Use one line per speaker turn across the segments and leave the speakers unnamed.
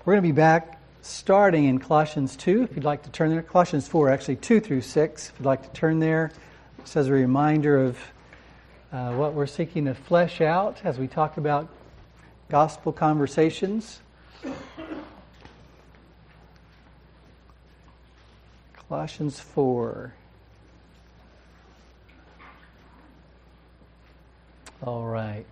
We're going to be back starting in Colossians 2, if you'd like to turn there. Colossians 4, actually 2 through 6, if you'd like to turn there. Just as a reminder of what we're seeking to flesh out as we talk about gospel conversations. Colossians 4. All right.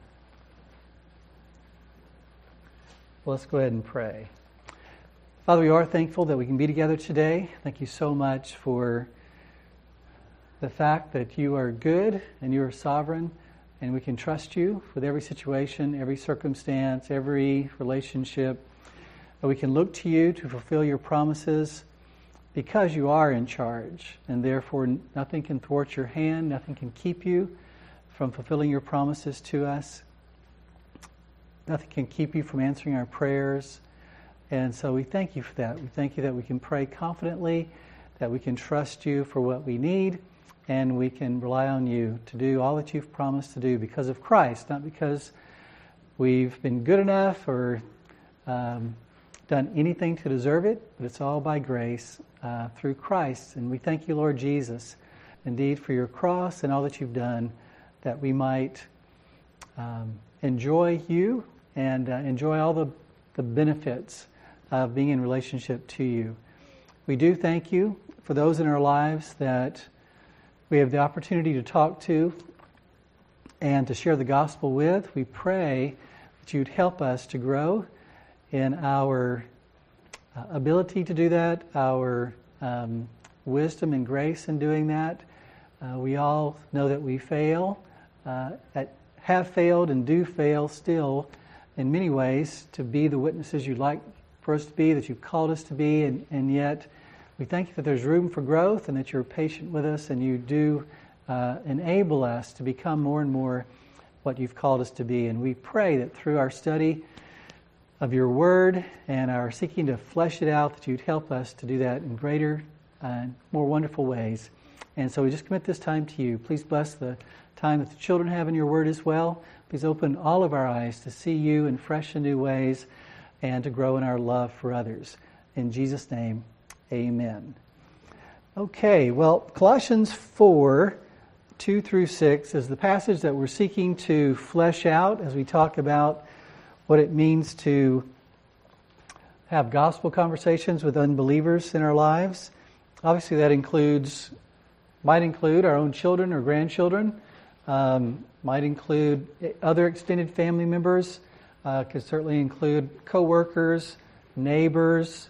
Well, let's go ahead and pray. Father, we are thankful that we can be together today. Thank you so much for the fact that you are good and you are sovereign, and we can trust you with every situation, every circumstance, every relationship. That we can look to you to fulfill your promises because you are in charge, and therefore nothing can thwart your hand, nothing can keep you from fulfilling your promises to us. Nothing can keep you from answering our prayers. And so we thank you for that. We thank you that we can pray confidently, that we can trust you for what we need, and we can rely on you to do all that you've promised to do because of Christ, not because we've been good enough or done anything to deserve it, but it's all by grace through Christ. And we thank you, Lord Jesus, indeed for your cross and all that you've done, that we might enjoy you and enjoy all the benefits of being in relationship to you. We do thank you for those in our lives that we have the opportunity to talk to and to share the gospel with. We pray that you'd help us to grow in our ability to do that, our wisdom and grace in doing that. We all know that we fail, have failed and do fail still in many ways to be the witnesses you'd like for us to be, that you've called us to be, and yet we thank you that there's room for growth and that you're patient with us and you do enable us to become more and more what you've called us to be. And we pray that through our study of your word and our seeking to flesh it out, that you'd help us to do that in greater and more wonderful ways. And so we just commit this time to you. Please bless the time that the children have in your word as well. Please open all of our eyes to see you in fresh and new ways and to grow in our love for others. In Jesus' name, amen. Okay, well, Colossians 4, 2 through 6 is the passage that we're seeking to flesh out as we talk about what it means to have gospel conversations with unbelievers in our lives. Obviously, that might include our own children or grandchildren, might include other extended family members, could certainly include co-workers, neighbors,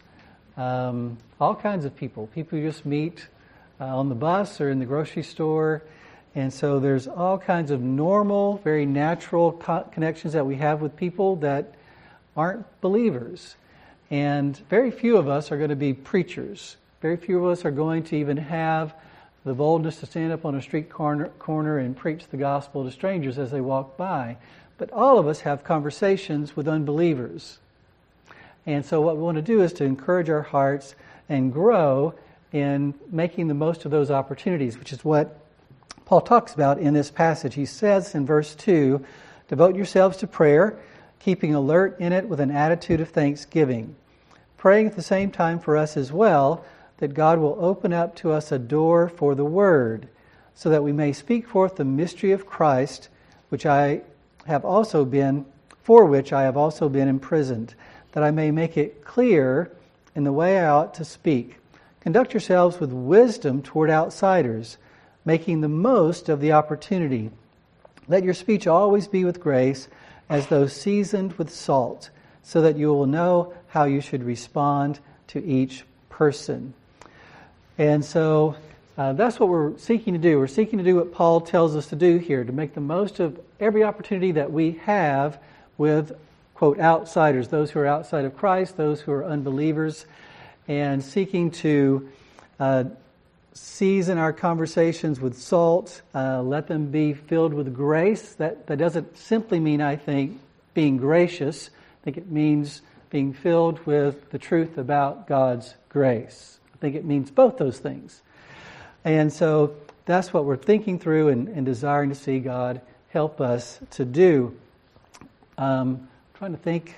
all kinds of people you just meet on the bus or in the grocery store. And so there's all kinds of normal, very natural connections that we have with people that aren't believers. And very few of us are going to be preachers. Very few of us are going to even have the boldness to stand up on a street corner and preach the gospel to strangers as they walk by. But all of us have conversations with unbelievers. And so what we want to do is to encourage our hearts and grow in making the most of those opportunities, which is what Paul talks about in this passage. He says in verse 2, devote yourselves to prayer, keeping alert in it with an attitude of thanksgiving, praying at the same time for us as well, that God will open up to us a door for the word, so that we may speak forth the mystery of Christ, for which I have also been imprisoned, that I may make it clear in the way I ought to speak. Conduct yourselves with wisdom toward outsiders, making the most of the opportunity. Let your speech always be with grace, as though seasoned with salt, so that you will know how you should respond to each person. And so that's what we're seeking to do. We're seeking to do what Paul tells us to do here, to make the most of every opportunity that we have with, quote, outsiders, those who are outside of Christ, those who are unbelievers, and seeking to season our conversations with salt, let them be filled with grace. That doesn't simply mean, I think, being gracious. I think it means being filled with the truth about God's grace. I think it means both those things. And so that's what we're thinking through and desiring to see God help us to do. Trying to think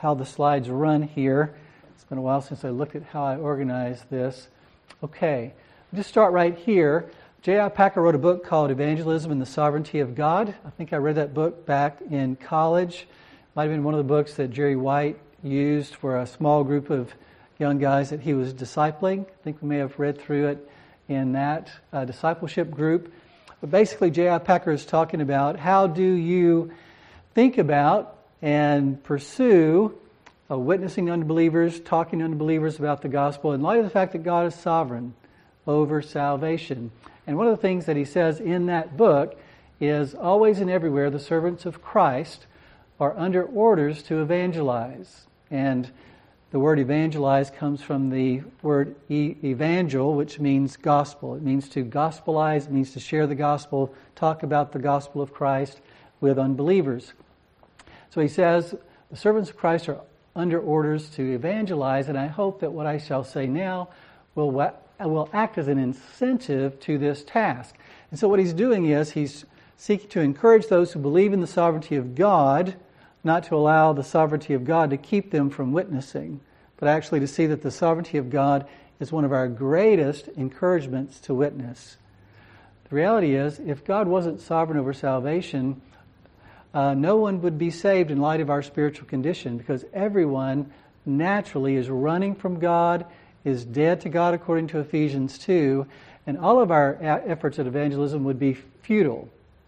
how the slides run here. It's been a while since I looked at how I organized this. Okay, just start right here. J.I. Packer wrote a book called Evangelism and the Sovereignty of God. I think I read that book back in college. Might have been one of the books that Jerry White used for a small group of young guys that he was discipling. I think we may have read through it in that discipleship group. But basically, J.I. Packer is talking about how do you think about and pursue witnessing to unbelievers, talking to unbelievers about the gospel in light of the fact that God is sovereign over salvation. And one of the things that he says in that book is always and everywhere the servants of Christ are under orders to evangelize. And the word evangelize comes from the word evangel, which means gospel. It means to gospelize, it means to share the gospel, talk about the gospel of Christ with unbelievers. So he says the servants of Christ are under orders to evangelize, and I hope that what I shall say now will act as an incentive to this task. And so what he's doing is he's seeking to encourage those who believe in the sovereignty of God, not to allow the sovereignty of God to keep them from witnessing, but actually to see that the sovereignty of God is one of our greatest encouragements to witness. The reality is, if God wasn't sovereign over salvation, no one would be saved in light of our spiritual condition, because everyone naturally is running from God, is dead to God according to Ephesians 2, and all of our efforts at evangelism would be futile.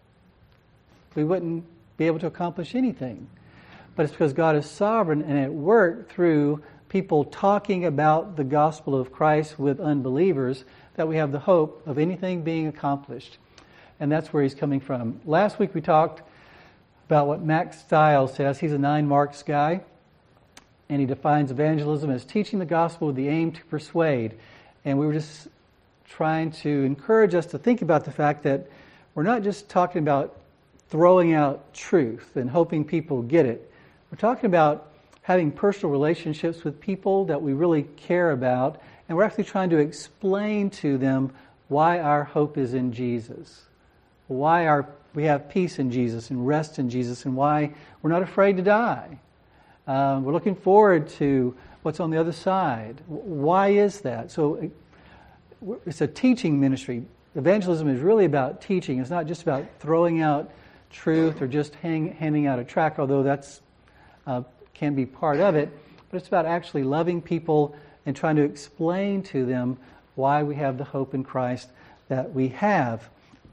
We wouldn't be able to accomplish anything. But it's because God is sovereign and at work through people talking about the gospel of Christ with unbelievers that we have the hope of anything being accomplished. And that's where he's coming from. Last week we talked about what Max Stiles says. He's a 9 Marks guy. And he defines evangelism as teaching the gospel with the aim to persuade. And we were just trying to encourage us to think about the fact that we're not just talking about throwing out truth and hoping people get it. We're talking about having personal relationships with people that we really care about, and we're actually trying to explain to them why our hope is in Jesus, why we have peace in Jesus and rest in Jesus, and why we're not afraid to die. We're looking forward to what's on the other side. Why is that? So it's a teaching ministry. Evangelism is really about teaching. It's not just about throwing out truth or just handing out a tract, although that's can be part of it. But it's about actually loving people and trying to explain to them why we have the hope in Christ that we have.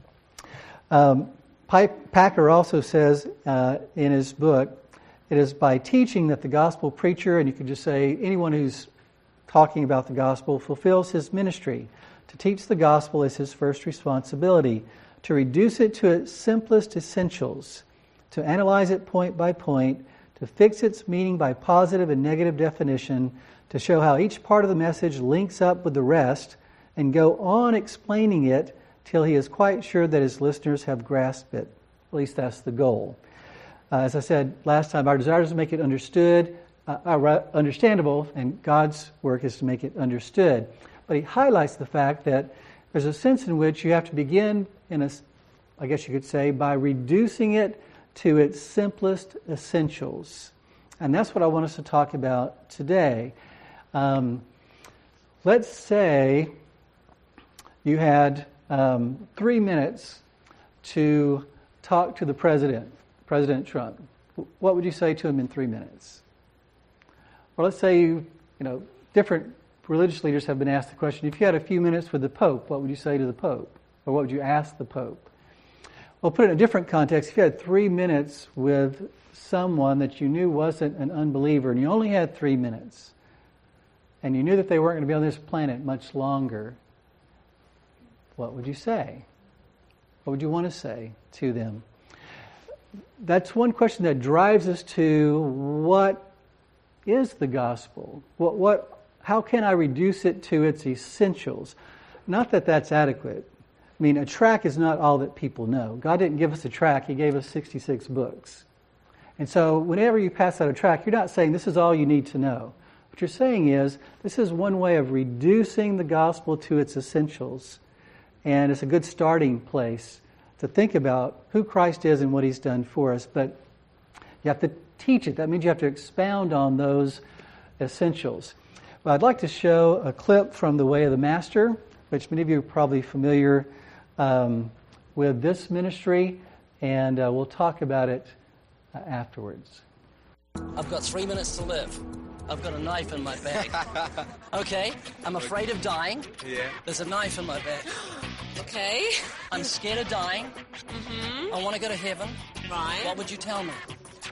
Packer also says in his book, it is by teaching that the gospel preacher, and you could just say anyone who's talking about the gospel, fulfills his ministry. To teach the gospel is his first responsibility. To reduce it to its simplest essentials. To analyze it point by point. To fix its meaning by positive and negative definition. To show how each part of the message links up with the rest. And go on explaining it till he is quite sure that his listeners have grasped it. At least that's the goal. As I said last time, our desire is to make it understandable, and God's work is to make it understood. But he highlights the fact that there's a sense in which you have to begin, I guess you could say, by reducing it to its simplest essentials. And that's what I want us to talk about today. Let's say you had 3 minutes to talk to the President Trump. What would you say to him in 3 minutes? Or let's say different religious leaders have been asked the question, if you had a few minutes with the Pope, what would you say to the Pope? Or what would you ask the Pope? Well, put it in a different context. If you had 3 minutes with someone that you knew wasn't an unbeliever, and you only had 3 minutes, and you knew that they weren't going to be on this planet much longer, what would you say? What would you want to say to them? That's one question that drives us to what is the gospel? How can I reduce it to its essentials? Not that that's adequate. I mean, a tract is not all that people know. God didn't give us a tract. He gave us 66 books. And so whenever you pass out a tract, you're not saying this is all you need to know. What you're saying is this is one way of reducing the gospel to its essentials. And it's a good starting place to think about who Christ is and what He's done for us. But you have to teach it. That means you have to expound on those essentials. Well, I'd like to show a clip from The Way of the Master, which many of you are probably familiar with this ministry, and we'll talk about it afterwards.
I've got 3 minutes to live. I've got a knife in my bag. Okay, I'm afraid of dying.
Yeah.
There's a knife in my bag.
Okay.
I'm scared of dying.
Mm-hmm.
I want to go to heaven.
Right.
What would you tell me?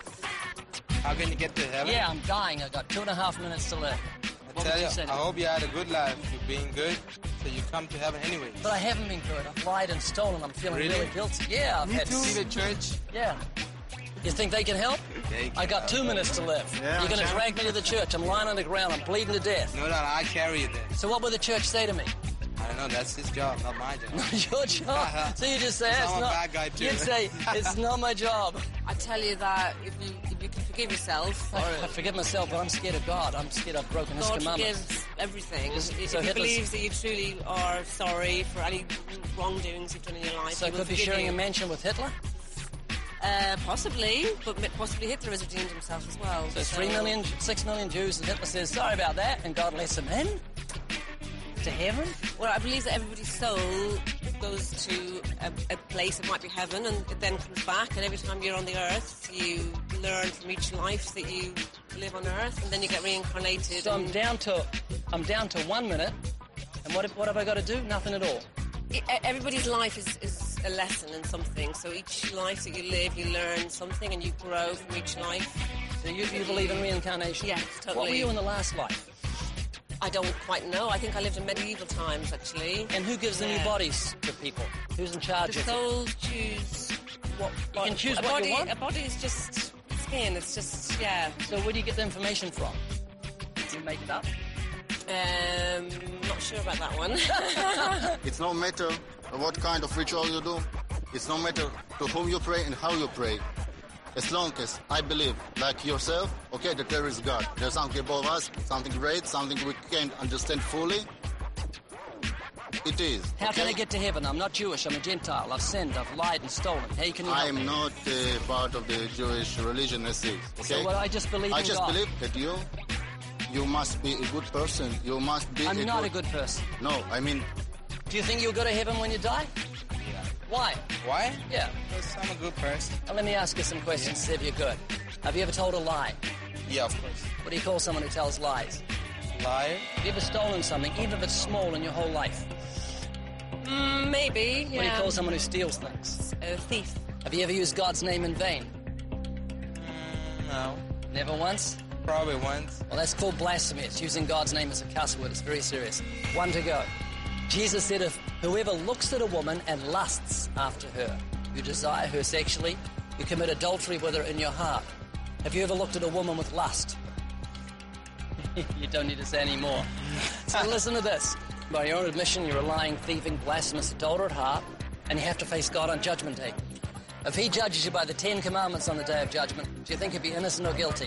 How can you get to heaven?
Yeah, I'm dying. I've got 2.5 minutes to live.
I tell you, I hope you had a good life. You're being good, so you come to heaven anyway.
But I haven't been good. I've lied and stolen. I'm feeling really guilty. Yeah, I've had...
See the church?
Yeah. You think they can help? I got 2 minutes to live.
Yeah,
You're going to drag me to the church. I'm lying on the ground. I'm bleeding to death.
No, I carry you there.
So what will the church say to me?
I don't know. That's his job, not my job.
Not your job. So you just say, it's
I'm a
not...
bad guy too.
You'd say, it's not my job.
I tell you that if you can forgive yourself,
I forgive myself, but I'm scared of God. I'm scared I've broken His
God
commandments.
forgives everything.
So
If he
Hitler's-
believes that you truly are sorry for any wrongdoings you've done in your life,
So I
he will
could be
forgive
sharing
you.
a mansion with Hitler?
Possibly, but possibly Hitler has redeemed himself as well.
So 3 million, 6 million Jews, and Hitler says, sorry about that, and God lets them in? To heaven?
Well, I believe that everybody's soul goes to a place that might be heaven, and it then comes back. And every time you're on the earth, you learn from each life that you live on earth, and then you get reincarnated.
So
and
I'm down to 1 minute, and what have I got to do? Nothing at all.
Everybody's life is a lesson in something. So each life that you live, you learn something, and you grow from each life.
So you believe in reincarnation?
Yes, totally.
What were you in the last life?
I don't quite know. I think I lived in medieval times, actually.
And who gives the new
Yeah.
bodies to people? Who's in charge
The
of it?
souls choose what.
You can choose
a
what
body,
you want?
A body is just skin. It's just
So where do you get the information from? Do you make it up?
Not sure about that one.
It's no matter what kind of ritual you do. It's no matter to whom you pray and how you pray. As long as I believe, like yourself, okay, that there is God. There's something above us, something great, something we can't understand fully. It is.
How can
okay?
I get to heaven? I'm not Jewish. I'm a Gentile. I've sinned. I've lied and stolen. How can you help
I am
me?
not part of the Jewish religion as is. Okay?
So what, I just believe
I
in
just
God.
believe that you must be a good person. You must be
I'm not a good person.
No, I mean,
Do you think you'll go to heaven when you die?
Yeah.
Why?
Why?
Yeah.
Because I'm a good person.
Well, let me ask you some questions to see if you're good. Have you ever told a lie?
Yeah, of course.
What do you call someone who tells lies?
Liar?
Have you ever stolen something, even if it's small, in your whole life?
Maybe. Yeah.
What do you call someone who steals things?
A thief.
Have you ever used God's name in vain?
No.
Never once?
Probably once.
Well, that's called blasphemy. It's using God's name as a cuss word. It's very serious. One to go. Jesus said, if whoever looks at a woman and lusts after her, you desire her sexually, you commit adultery with her in your heart. Have you ever looked at a woman with lust? You don't need to say any more. So listen to this. By your own admission, you're a lying, thieving, blasphemous adulterer at heart, and you have to face God on Judgment Day. If He judges you by the 10 Commandments on the Day of Judgment, do you think you'd be innocent or guilty?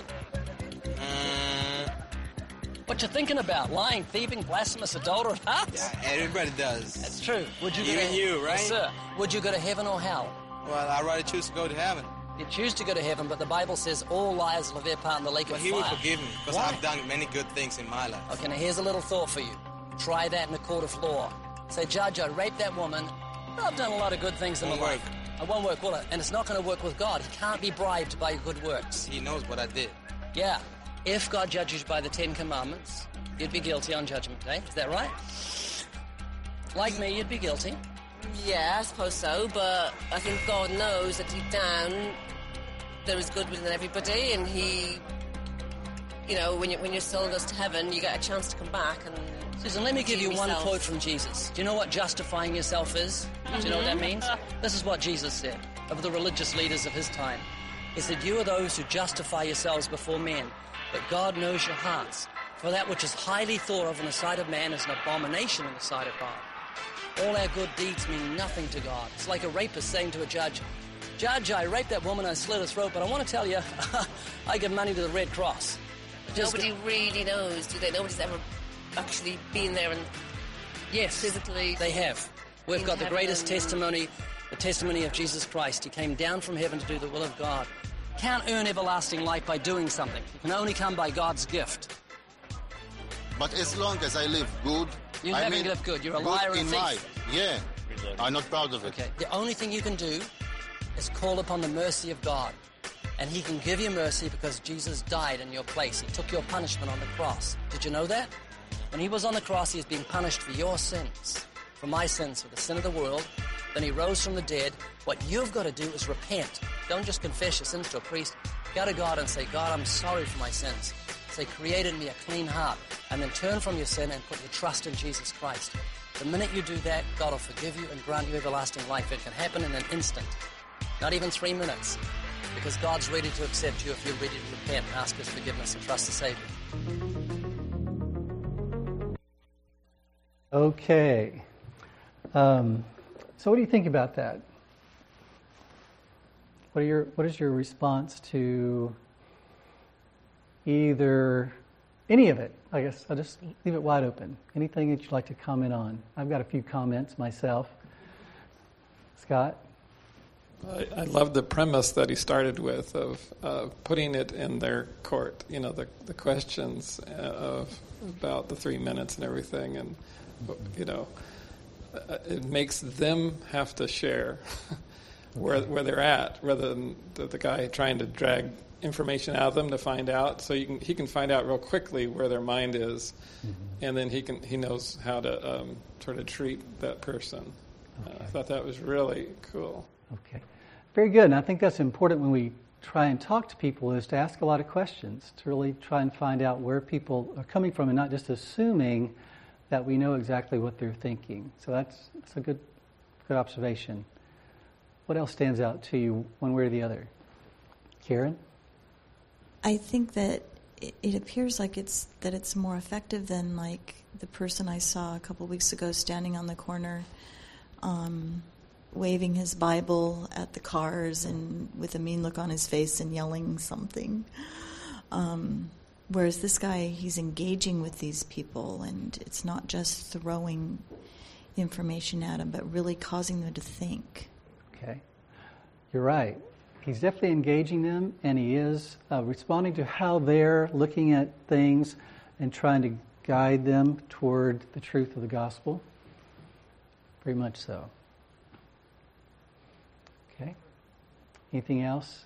What you thinking about? Lying, thieving, blasphemous adulterer at heart?
Yeah, everybody does.
That's true. Would you
Even you, right?
Yes, sir. Would you go to heaven or hell?
Well, I'd rather choose to go to heaven.
You choose to go to heaven, but the Bible says all liars will have their part in the lake
But
of
He
fire.
will forgive me because
Why?
I've done many good things in my life.
Okay, now here's a little thought for you. Try that in a court of law. Say, Judge, I raped that woman. I've done a lot of good things in my
Won't
life. It won't work, will it? And it's not going to work with God. He can't be bribed by good works.
He knows what I did.
Yeah. If God judges you by the 10 Commandments, you'd be guilty on Judgment Day. Is that right? Like me, you'd be guilty.
Yeah, I suppose so. But I think God knows that deep down there is good within everybody, and He, you know, when your soul goes to heaven, you get a chance to come back and.
Susan, let me give you
redeem
one
yourself.
quote from Jesus. Do you know what justifying yourself is? Do you know what that means? This is what Jesus said of the religious leaders of His time. He said, you are those who justify yourselves before men, but God knows your hearts. For that which is highly thought of in the sight of man is an abomination in the sight of God. All our good deeds mean nothing to God. It's like a rapist saying to a judge, Judge, I raped that woman, I slit her throat, but I want to tell you, I give money to the Red Cross. Just
Nobody really knows, do they? Nobody's ever actually been there and
yes,
physically.
they have. We've
in
got the
heaven
greatest
and-
testimony, the testimony of Jesus Christ. He came down from heaven to do the will of God. can't earn everlasting life by doing something. You can only come by God's gift.
But as long as I live good,
You haven't lived good. You're a liar and
in
thief.
Yeah, I'm not proud of it.
Okay. The only thing you can do is call upon the mercy of God. And he can give you mercy because Jesus died in your place. He took your punishment on the cross. Did you know that? When he was on the cross, he was being punished for your sins, for my sins, for the sin of the world. Then he rose from the dead. What you've got to do is repent. Don't just confess your sins to a priest. Go to God and say, God, I'm sorry for my sins. Say, create in me a clean heart. And then turn from your sin and put your trust in Jesus Christ. The minute you do that, God will forgive you and grant you everlasting life. It can happen in an instant, not even 3 minutes, because God's ready to accept you if you're ready to repent, ask his forgiveness, and trust the Savior.
Okay. So what do you think about that? What is your response to either any of it? I guess I'll just leave it wide open. Anything that you'd like to comment on? I've got a few comments myself. Scott?
I love the premise that he started with of putting it in their court. You know, the questions about the 3 minutes and everything, and you know, it makes them have to share where they're at, rather than the guy trying to drag information out of them to find out. So he can find out real quickly where their mind is, and then he knows how to sort of treat that person. Okay. I thought that was really cool.
Okay. Very good. And I think that's important when we try and talk to people, is to ask a lot of questions, to really try and find out where people are coming from and not just assuming that we know exactly what they're thinking. So that's a good observation. What else stands out to you one way or the other? Karen?
I think that it appears like it's more effective than like the person I saw a couple of weeks ago standing on the corner waving his Bible at the cars and with a mean look on his face and yelling something. Whereas this guy, he's engaging with these people, and it's not just throwing information at them, but really causing them to think.
Okay. You're right. He's definitely engaging them, and he is responding to how they're looking at things and trying to guide them toward the truth of the gospel. Very much so. Okay. Anything else?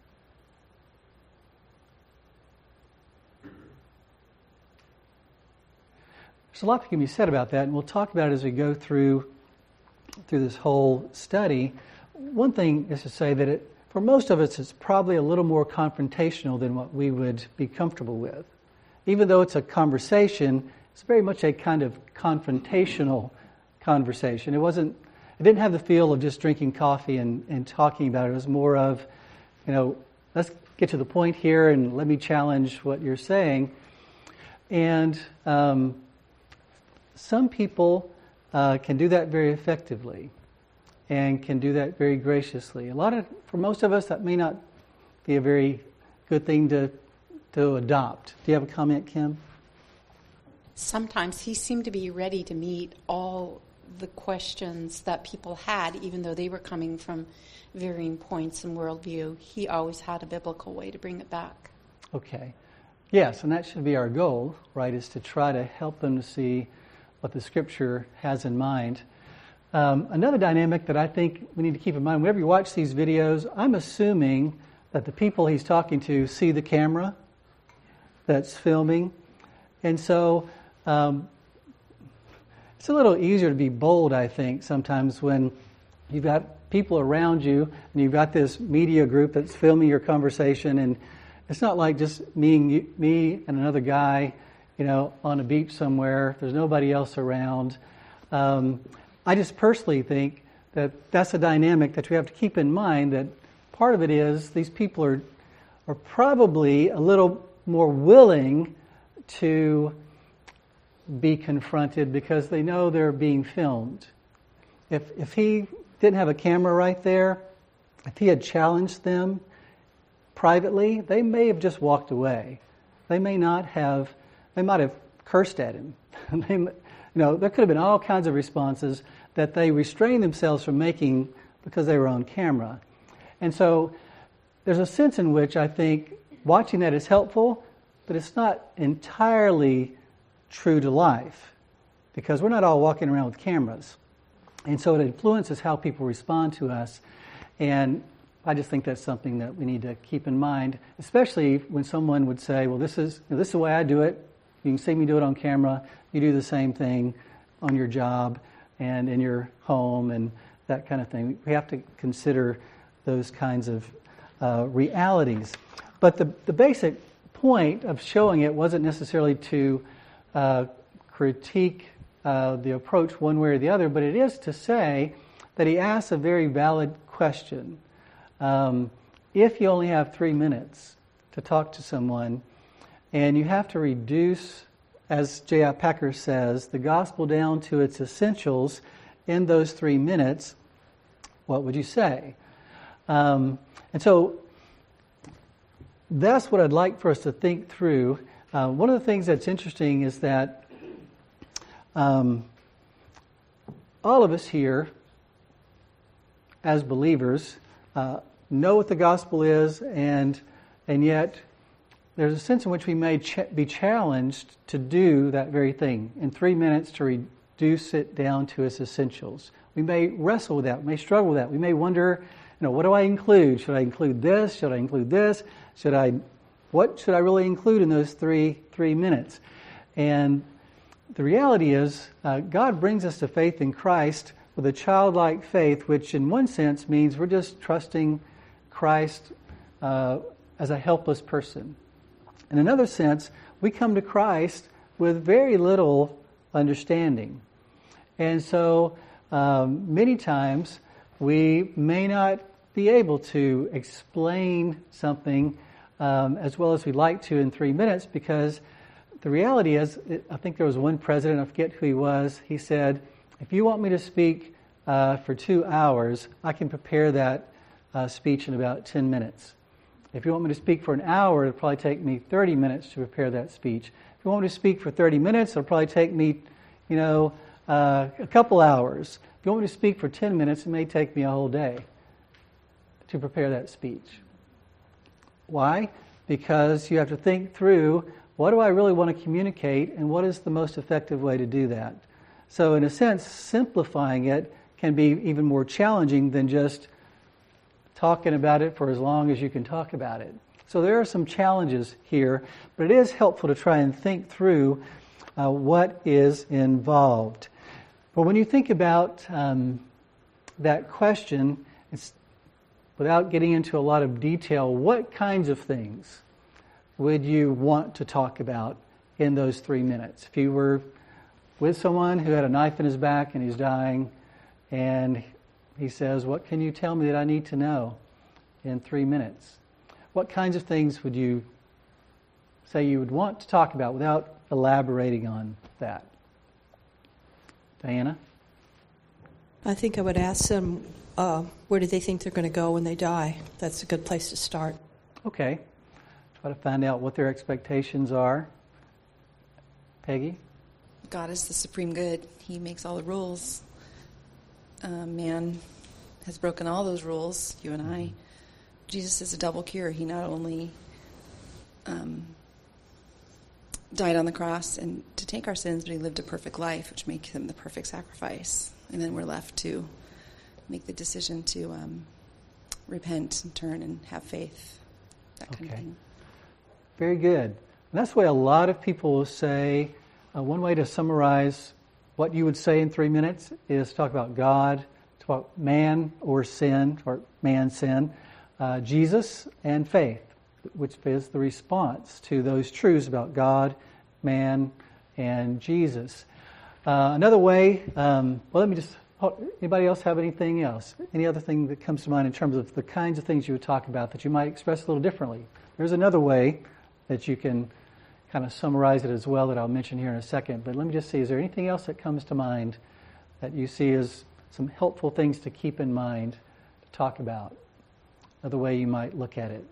There's a lot that can be said about that, and we'll talk about it as we go through this whole study. One thing is to say that for most of us, it's probably a little more confrontational than what we would be comfortable with. Even though it's a conversation, it's very much a kind of confrontational conversation. It didn't have the feel of just drinking coffee and talking about it. It was more of, let's get to the point here and let me challenge what you're saying. And some people can do that very effectively and can do that very graciously. For most of us, that may not be a very good thing to adopt. Do you have a comment, Kim?
Sometimes he seemed to be ready to meet all the questions that people had, even though they were coming from varying points in worldview. He always had a biblical way to bring it back.
Okay. Yes, and that should be our goal, right, is to try to help them to see what the Scripture has in mind. Another dynamic that I think we need to keep in mind, whenever you watch these videos, I'm assuming that the people he's talking to see the camera that's filming. And so it's a little easier to be bold, I think, sometimes when you've got people around you and you've got this media group that's filming your conversation, and it's not like just me and another guy, on a beach somewhere. There's nobody else around. I just personally think that that's a dynamic that we have to keep in mind, that part of it is these people are probably a little more willing to be confronted because they know they're being filmed. If he didn't have a camera right there, if he had challenged them privately, they may have just walked away. They might have cursed at him. There could have been all kinds of responses that they restrained themselves from making because they were on camera. And so there's a sense in which I think watching that is helpful, but it's not entirely true to life, because we're not all walking around with cameras. And so it influences how people respond to us. And I just think that's something that we need to keep in mind, especially when someone would say, well, this is the way I do it. You can see me do it on camera. You do the same thing on your job and in your home and that kind of thing. We have to consider those kinds of realities. But the basic point of showing it wasn't necessarily to critique the approach one way or the other, but it is to say that he asks a very valid question. If you only have 3 minutes to talk to someone, and you have to reduce, as J.I. Packer says, the gospel down to its essentials in those 3 minutes, what would you say? And so that's what I'd like for us to think through. One of the things that's interesting is that all of us here, as believers, know what the gospel is, and yet there's a sense in which we may be challenged to do that very thing in 3 minutes, to reduce it down to its essentials. We may wrestle with that. We may struggle with that. We may wonder, what do I include? Should I include this? Should I include this? What should I really include in those three minutes? And the reality is, God brings us to faith in Christ with a childlike faith, which in one sense means we're just trusting Christ as a helpless person. In another sense, we come to Christ with very little understanding. And so many times we may not be able to explain something as well as we'd like to in 3 minutes, because the reality is, I think there was one president, I forget who he was, he said, if you want me to speak for 2 hours, I can prepare that speech in about 10 minutes. If you want me to speak for an hour, it'll probably take me 30 minutes to prepare that speech. If you want me to speak for 30 minutes, it'll probably take me, a couple hours. If you want me to speak for 10 minutes, it may take me a whole day to prepare that speech. Why? Because you have to think through, what do I really want to communicate, and what is the most effective way to do that? So in a sense, simplifying it can be even more challenging than just talking about it for as long as you can talk about it. So there are some challenges here, but it is helpful to try and think through what is involved. But when you think about that question, it's, without getting into a lot of detail, what kinds of things would you want to talk about in those 3 minutes? If you were with someone who had a knife in his back and he's dying, and he says, what can you tell me that I need to know in 3 minutes? What kinds of things would you say you would want to talk about without elaborating on that? Diana?
I think I would ask them, where do they think they're going to go when they die? That's a good place to start.
Okay. Try to find out what their expectations are. Peggy?
God is the supreme good. He makes all the rules. Man has broken all those rules, you and I. Jesus is a double cure. He not only died on the cross and to take our sins, but he lived a perfect life, which makes him the perfect sacrifice. And then we're left to make the decision to repent and turn and have faith, that kind of thing.
Very good. And that's the way a lot of people will say, one way to summarize what you would say in 3 minutes is talk about God, talk about man or sin, or man's sin, Jesus, and faith, which is the response to those truths about God, man, and Jesus. Another way, anybody else have anything else? Any other thing that comes to mind in terms of the kinds of things you would talk about that you might express a little differently? There's another way that you can kind of summarize it as well that I'll mention here in a second. But let me just see, is there anything else that comes to mind that you see as some helpful things to keep in mind to talk about? Another way you might look at it.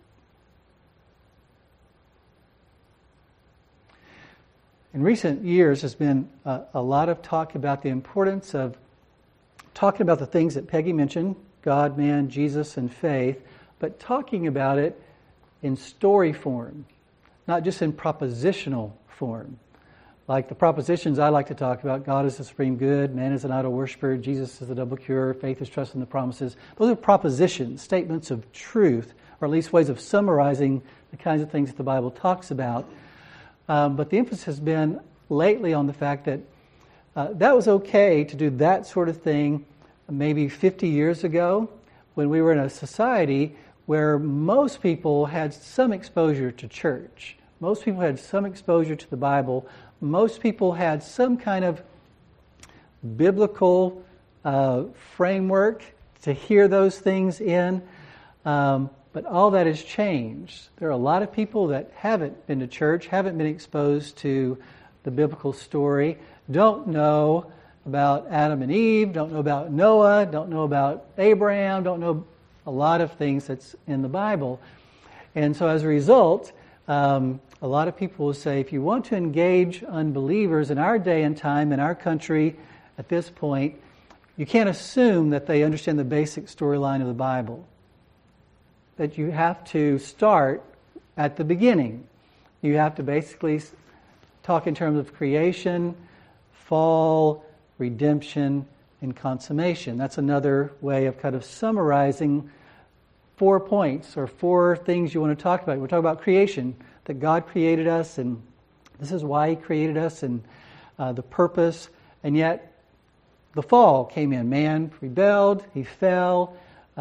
In recent years, there's been a lot of talk about the importance of talking about the things that Peggy mentioned, God, man, Jesus, and faith, but talking about it in story form, not just in propositional form. Like the propositions I like to talk about, God is the supreme good, man is an idol worshiper, Jesus is the double cure, faith is trust in the promises. Those are propositions, statements of truth, or at least ways of summarizing the kinds of things that the Bible talks about. But the emphasis has been lately on the fact that that was okay to do that sort of thing maybe 50 years ago when we were in a society where most people had some exposure to church. Most people had some exposure to the Bible. Most people had some kind of biblical framework to hear those things in. But all that has changed. There are a lot of people that haven't been to church, haven't been exposed to the biblical story, don't know about Adam and Eve, don't know about Noah, don't know about Abraham, don't know a lot of things that's in the Bible. And so as a result, a lot of people will say, if you want to engage unbelievers in our day and time, in our country, at this point, you can't assume that they understand the basic storyline of the Bible. That you have to start at the beginning. You have to basically talk in terms of creation, fall, redemption, and consummation. That's another way of kind of summarizing 4 points or 4 things you want to talk about. We're talking about creation, that God created us, and this is why He created us, and the purpose, and yet the fall came in. Man rebelled, he fell.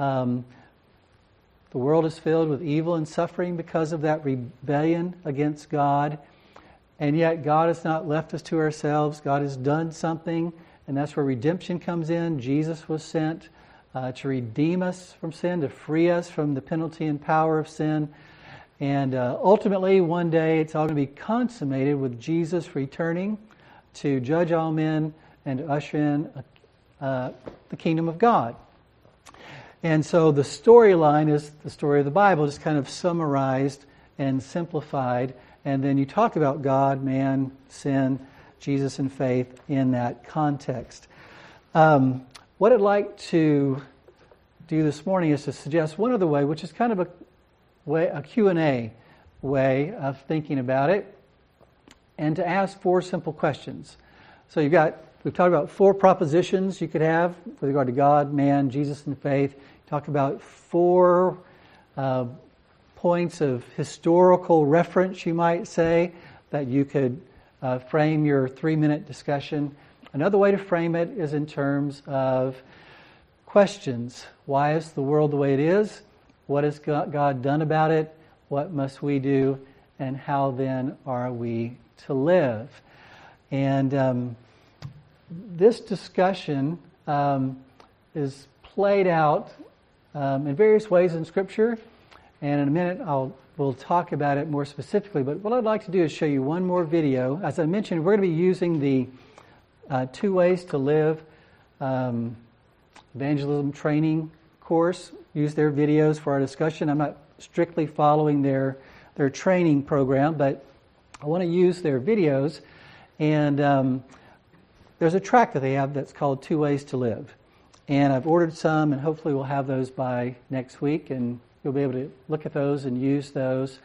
The world is filled with evil and suffering because of that rebellion against God. And yet God has not left us to ourselves. God has done something, and that's where redemption comes in. Jesus was sent to redeem us from sin, to free us from the penalty and power of sin. And ultimately, one day, it's all going to be consummated with Jesus returning to judge all men and to usher in the kingdom of God. And so the storyline is the story of the Bible, just kind of summarized and simplified. And then you talk about God, man, sin, Jesus, and faith in that context. What I'd like to do this morning is to suggest one other way, which is kind of a Q&A way of thinking about it, and to ask 4 simple questions. So we've talked about 4 propositions you could have with regard to God, man, Jesus, and faith. Talk about 4 points of historical reference, you might say, that you could frame your 3-minute discussion. Another way to frame it is in terms of questions. Why is the world the way it is? What has God done about it? What must we do? And how then are we to live? And this discussion is played out in various ways in Scripture, and in a minute we'll talk about it more specifically. But what I'd like to do is show you one more video. As I mentioned, we're going to be using the 2 Ways to Live evangelism training course. Use their videos for our discussion. I'm not strictly following their training program, but I want to use their videos. And there's a track that they have that's called 2 Ways to Live. And I've ordered some, and hopefully we'll have those by next week, and you'll be able to look at those and use those.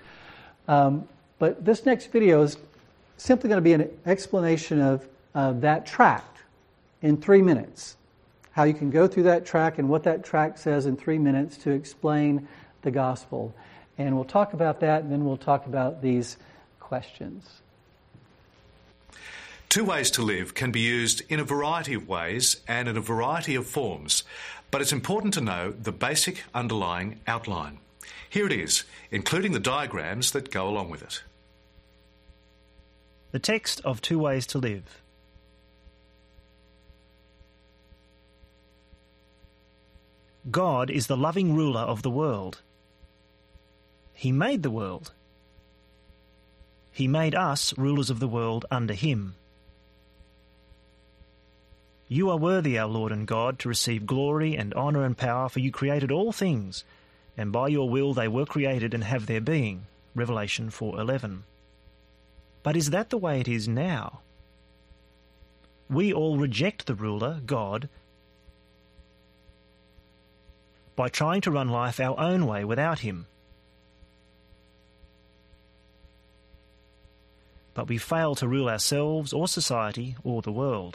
But this next video is simply going to be an explanation of that tract in 3 minutes. How you can go through that track and what that track says in 3 minutes to explain the gospel. And we'll talk about that, and then we'll talk about these questions.
2 Ways to Live can be used in a variety of ways and in a variety of forms, but it's important to know the basic underlying outline. Here it is, including the diagrams that go along with it.
The text of 2 Ways to Live. God is the loving ruler of the world. He made the world. He made us rulers of the world under Him. You are worthy, our Lord and God, to receive glory and honour and power, for you created all things, and by your will they were created and have their being. Revelation 4:11. But is that the way it is now? We all reject the ruler, God, by trying to run life our own way without him. But we fail to rule ourselves or society or the world.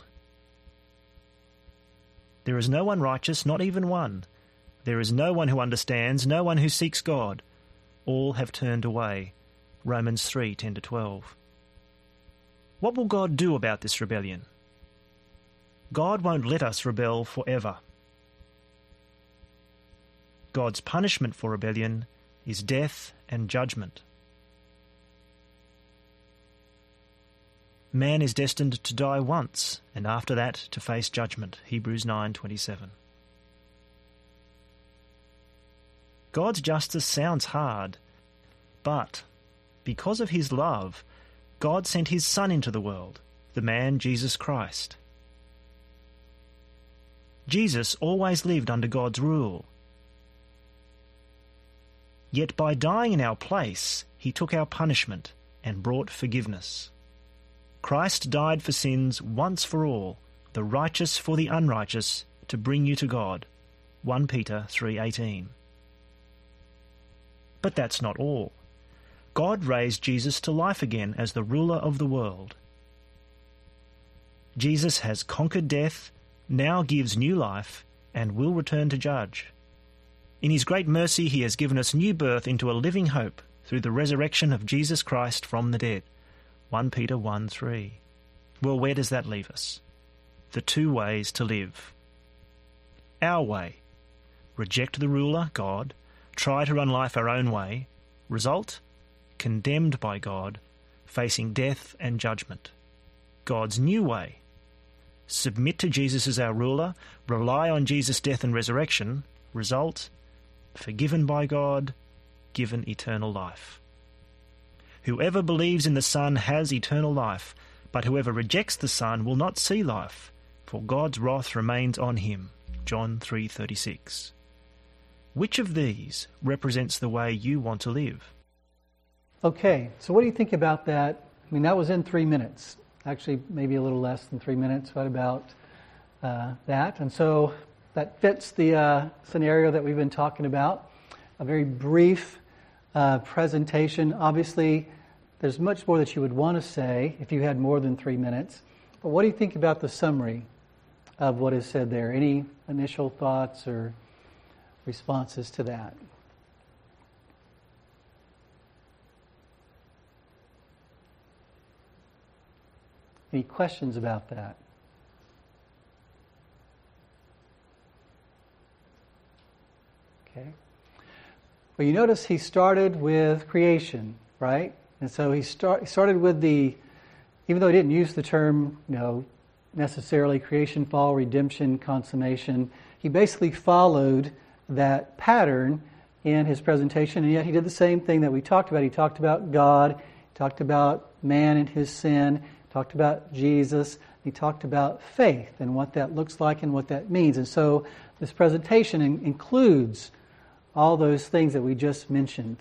There is no one righteous, not even one. There is no one who understands, no one who seeks God. All have turned away. Romans 3:10-12. What will God do about this rebellion? God won't let us rebel forever. God's punishment for rebellion is death and judgment. Man is destined to die once, and after that to face judgment. Hebrews 9:27. God's justice sounds hard, but because of his love, God sent his Son into the world, the man Jesus Christ. Jesus always lived under God's rule. Yet by dying in our place, he took our punishment and brought forgiveness. Christ died for sins once for all, the righteous for the unrighteous, to bring you to God. 1 Peter 3:18. But that's not all. God raised Jesus to life again as the ruler of the world. Jesus has conquered death, now gives new life, and will return to judge. In his great mercy, he has given us new birth into a living hope through the resurrection of Jesus Christ from the dead. 1 Peter 1:3. Well, where does that leave us? The two ways to live. Our way. Reject the ruler, God. Try to run life our own way. Result? Condemned by God, facing death and judgment. God's new way. Submit to Jesus as our ruler. Rely on Jesus' death and resurrection. Result? Forgiven by God, given eternal life. Whoever believes in the Son has eternal life, but whoever rejects the Son will not see life, for God's wrath remains on him. John 3:36. Which of these represents the way you want to live?
Okay, so what do you think about that? I mean, that was in 3 minutes. Actually, maybe a little less than 3 minutes, right about that. And so that fits the scenario that we've been talking about. A very brief presentation. Obviously, there's much more that you would want to say if you had more than 3 minutes. But what do you think about the summary of what is said there? Any initial thoughts or responses to that? Any questions about that? Okay. Well, you notice he started with creation, right? And so he started with even though he didn't use the term, necessarily creation, fall, redemption, consummation, he basically followed that pattern in his presentation, and yet he did the same thing that we talked about. He talked about God, he talked about man and his sin, he talked about Jesus, he talked about faith and what that looks like and what that means. And so this presentation includes all those things that we just mentioned.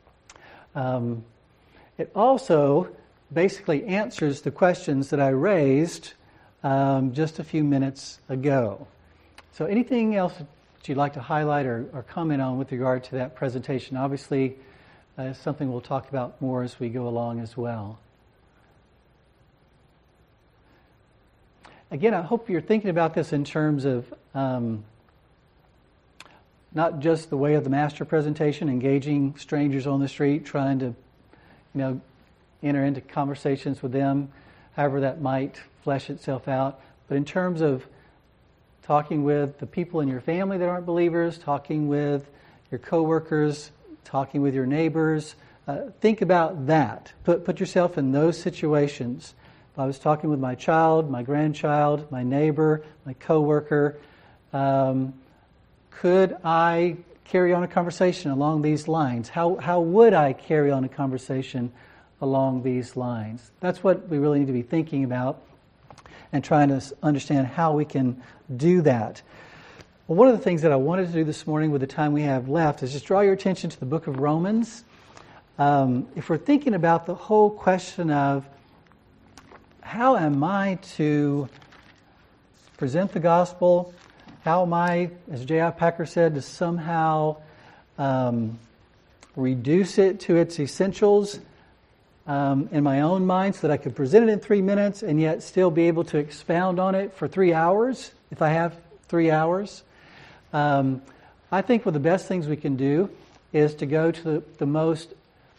It also basically answers the questions that I raised just a few minutes ago. So anything else that you'd like to highlight or comment on with regard to that presentation? Obviously, it's something we'll talk about more as we go along as well. Again, I hope you're thinking about this in terms of not just the way of the master presentation, engaging strangers on the street, trying to enter into conversations with them, however that might flesh itself out, but in terms of talking with the people in your family that aren't believers, talking with your coworkers, talking with your neighbors. Think about that. Put yourself in those situations. If I was talking with my child, my grandchild, my neighbor, my coworker, could I carry on a conversation along these lines? How would I carry on a conversation along these lines? That's what we really need to be thinking about and trying to understand how we can do that. Well, one of the things that I wanted to do this morning with the time we have left is just draw your attention to the book of Romans. If we're thinking about the whole question of how am I to present the gospel, how am I, as J.I. Packer said, to somehow reduce it to its essentials in my own mind so that I could present it in 3 minutes and yet still be able to expound on it for 3 hours if I have 3 hours. I think one of the best things we can do is to go to the most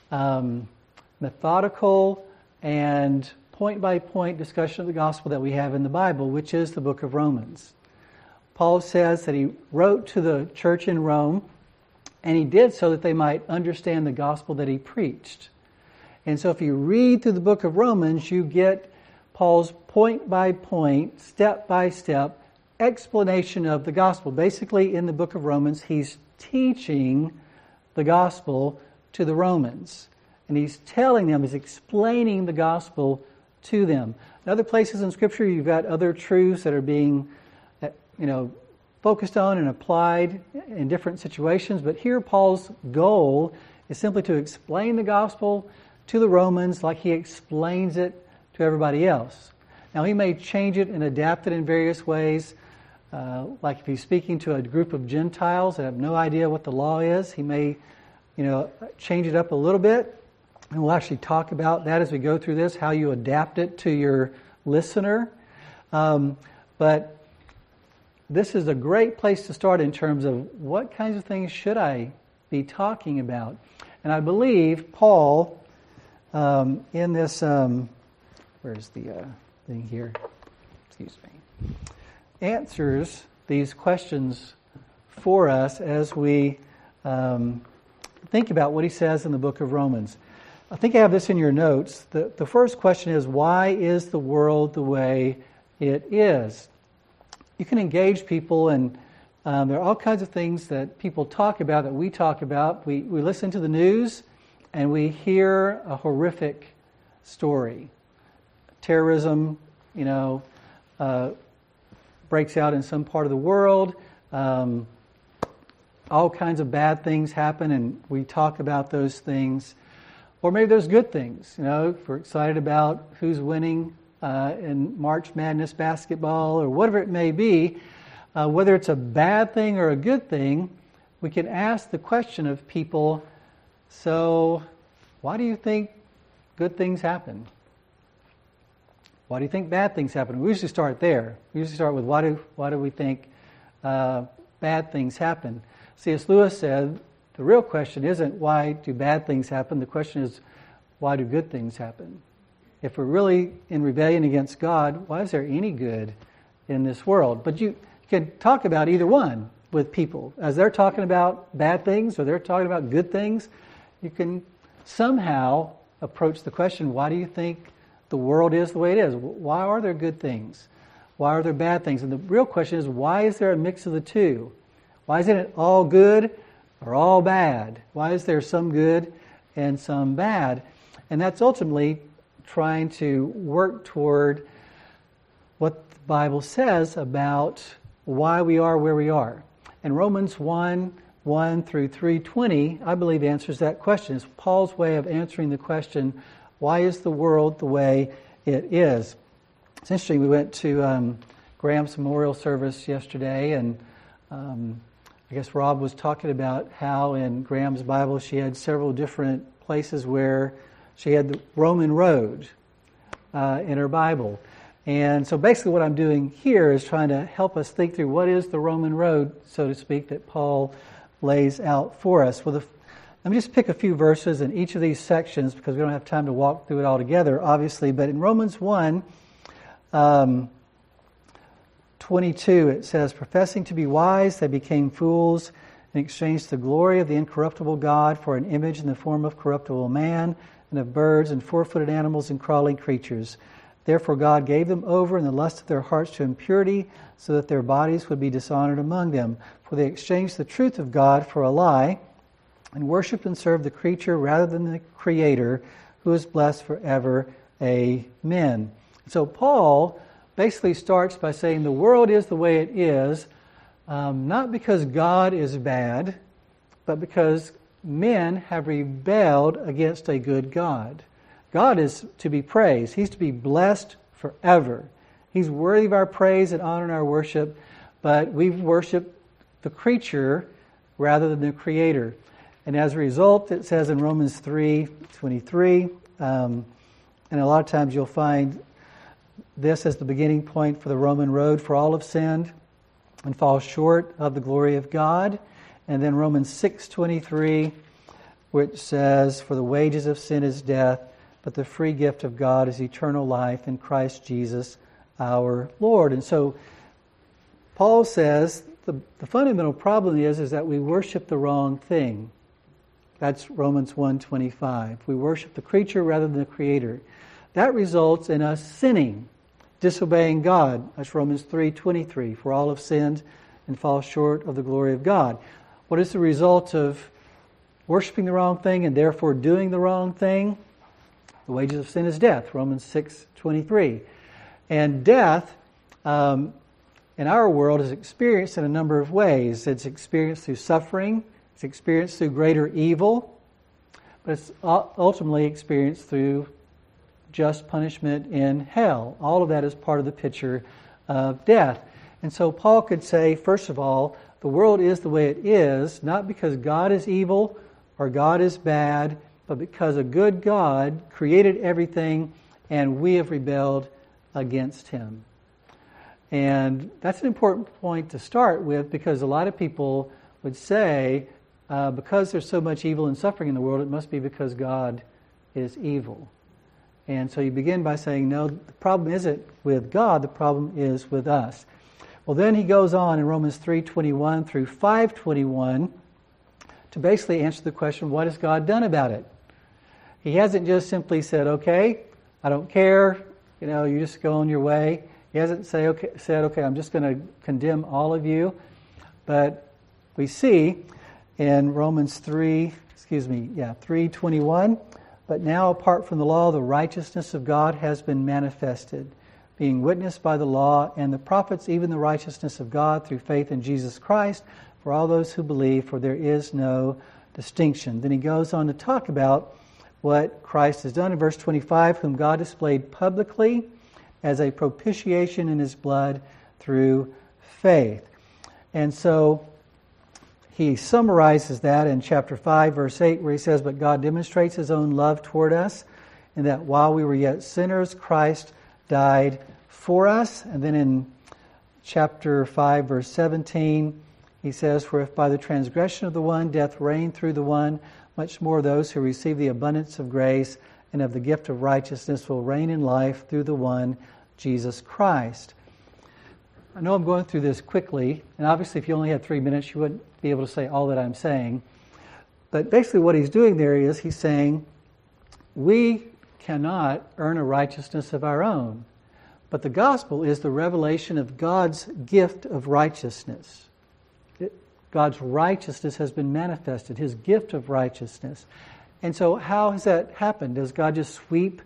methodical and point-by-point discussion of the gospel that we have in the Bible, which is the book of Romans. Paul says that he wrote to the church in Rome, and he did so that they might understand the gospel that he preached. And so if you read through the book of Romans, you get Paul's point-by-point, step-by-step explanation of the gospel. Basically, in the book of Romans, he's teaching the gospel to the Romans. And he's telling them, he's explaining the gospel to them. In other places in Scripture, you've got other truths that are being focused on and applied in different situations. But here Paul's goal is simply to explain the gospel to the Romans like he explains it to everybody else. Now, he may change it and adapt it in various ways. Like if he's speaking to a group of Gentiles that have no idea what the law is, he may change it up a little bit. And we'll actually talk about that as we go through this, how you adapt it to your listener. But this is a great place to start in terms of what kinds of things should I be talking about. And I believe Paul, in this, where's the thing here? Excuse me. Answers these questions for us as we think about what he says in the book of Romans. I think I have this in your notes. The first question is, why is the world the way it is? You can engage people, and there are all kinds of things that people talk about, that we talk about. We listen to the news, and we hear a horrific story. Terrorism, breaks out in some part of the world. All kinds of bad things happen, and we talk about those things. Or maybe there's good things. If we're excited about who's winning in March Madness basketball or whatever it may be, whether it's a bad thing or a good thing, we can ask the question of people, so why do you think good things happen? Why do you think bad things happen? We usually start there. We usually start with why do we think bad things happen? C.S. Lewis said, the real question isn't why do bad things happen, the question is why do good things happen? If we're really in rebellion against God, why is there any good in this world? But you can talk about either one with people. As they're talking about bad things or they're talking about good things, you can somehow approach the question, why do you think the world is the way it is? Why are there good things? Why are there bad things? And the real question is, why is there a mix of the two? Why isn't it all good or all bad? Why is there some good and some bad? And that's ultimately trying to work toward what the Bible says about why we are where we are. And Romans 1:1 through 3:20, I believe, answers that question. It's Paul's way of answering the question, why is the world the way it is? It's interesting, we went to Graham's memorial service yesterday, and I guess Rob was talking about how in Graham's Bible she had several different places where she had the Roman road in her Bible. And so basically what I'm doing here is trying to help us think through what is the Roman road, so to speak, that Paul lays out for us. Well, let me just pick a few verses in each of these sections because we don't have time to walk through it all together, obviously. But in Romans 1:22, it says, professing to be wise, they became fools and exchanged the glory of the incorruptible God for an image in the form of corruptible man and of birds and four-footed animals and crawling creatures. Therefore God gave them over in the lust of their hearts to impurity, so that their bodies would be dishonored among them. For they exchanged the truth of God for a lie, and worshipped and served the creature rather than the Creator, who is blessed forever. Amen. So Paul basically starts by saying the world is the way it is, not because God is bad, but because men have rebelled against a good God. God is to be praised. He's to be blessed forever. He's worthy of our praise and honor and our worship. but we've worshiped the creature rather than the Creator. And as a result, it says in Romans 3:23, and a lot of times you'll find this as the beginning point for the Roman road, for all have sinned and fall short of the glory of God. And then Romans 6:23, which says, for the wages of sin is death, but the free gift of God is eternal life in Christ Jesus our Lord. And so Paul says the fundamental problem is that we worship the wrong thing. That's Romans 1:25. We worship the creature rather than the Creator. That results in us sinning, disobeying God. That's Romans 3:23. For all have sinned and fall short of the glory of God. What is the result of worshiping the wrong thing and therefore doing the wrong thing? The wages of sin is death, Romans 6:23. And death, in our world, is experienced in a number of ways. It's experienced through suffering. It's experienced through greater evil. But it's ultimately experienced through just punishment in hell. All of that is part of the picture of death. And so Paul could say, first of all, the world is the way it is, not because God is evil or God is bad, but because a good God created everything and we have rebelled against Him. And that's an important point to start with, because a lot of people would say, because there's so much evil and suffering in the world, it must be because God is evil. And so you begin by saying, no, the problem isn't with God, the problem is with us. Well, then he goes on in Romans 3:21 through 5:21 to basically answer the question, what has God done about it? He hasn't just simply said, okay, I don't care, you just go on your way. He hasn't said, okay, I'm just going to condemn all of you. But we see in Romans 3:21, but now apart from the law, the righteousness of God has been manifested, being witnessed by the law and the prophets, even the righteousness of God through faith in Jesus Christ, for all those who believe, for there is no distinction. Then he goes on to talk about what Christ has done in verse 25, whom God displayed publicly as a propitiation in His blood through faith. And so he summarizes that in chapter 5, verse 8, where he says, but God demonstrates His own love toward us, in that while we were yet sinners, Christ died for us. And then in chapter 5, verse 17, he says, for if by the transgression of the one death reigned through the one, much more those who receive the abundance of grace and of the gift of righteousness will reign in life through the one, Jesus Christ. I know I'm going through this quickly, and obviously if you only had 3 minutes, you wouldn't be able to say all that I'm saying. But basically what he's doing there is he's saying, we cannot earn a righteousness of our own. But the gospel is the revelation of God's gift of righteousness. God's righteousness has been manifested, His gift of righteousness. And so how has that happened? Does God just sweep,